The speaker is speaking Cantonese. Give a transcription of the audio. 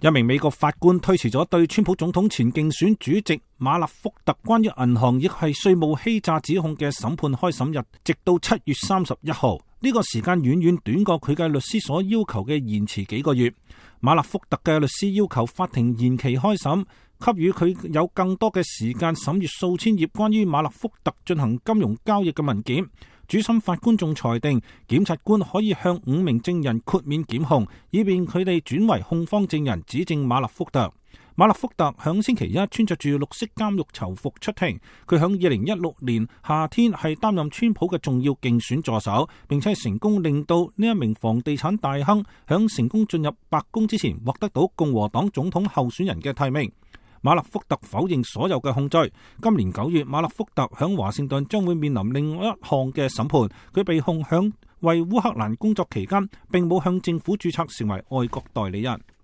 一名美國法官推遲咗對川普總統前競選主席馬勒福特關於銀行亦係稅務欺詐指控嘅審判開審日，直到7月31號。呢個時間遠遠短過佢嘅律師所要求嘅延遲幾個月。馬勒福特嘅律師要求法庭延期開審，給予佢有更多嘅時間審閱數千頁關於馬勒福特進行金融交易嘅文件。主審法官仲裁定，檢察官可以向5名證人豁免檢控，以便佢哋轉為控方證人指證馬勒福特。馬勒福特響星期一穿着住綠色監獄囚服出庭。佢響2016年夏天係擔任川普嘅重要競選助手，並且成功令到呢一名房地產大亨響成功進入白宮之前獲得到共和黨總統候選人嘅提名。馬勒福特否認所有嘅控罪。今年9月，馬勒福特響華盛頓將會面臨另外一項嘅審判。佢被控響為烏克蘭工作期間，並冇向政府註冊成為外國代理人。